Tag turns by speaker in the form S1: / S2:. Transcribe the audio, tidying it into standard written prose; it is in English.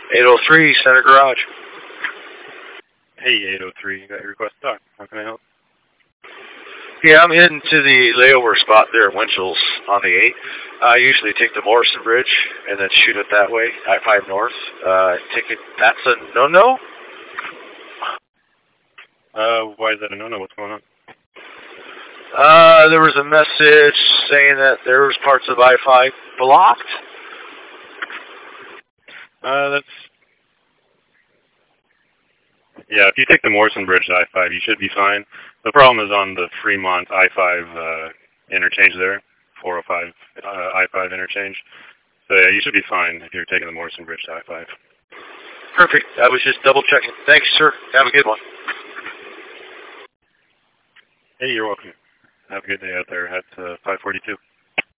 S1: 803 Center Garage.
S2: Hey, 803, you got your request to talk. How can I help?
S1: Yeah, I'm heading to the layover spot there at Winchell's on the 8. I usually take the Morrison Bridge and then shoot it that way, I-5 north. That's a no-no?
S2: Why is that a no-no? What's going on?
S1: There was a message saying that there was parts of I-5 blocked.
S2: Yeah, if you take the Morrison Bridge to I-5, you should be fine. The problem is on the Fremont I-5 interchange there, 405 I-5 interchange. So yeah, you should be fine if you're taking the Morrison Bridge to I-5.
S1: Perfect. I was just double checking. Thanks, sir. Have a good one.
S2: Hey, you're welcome. Have a good day out there at 542.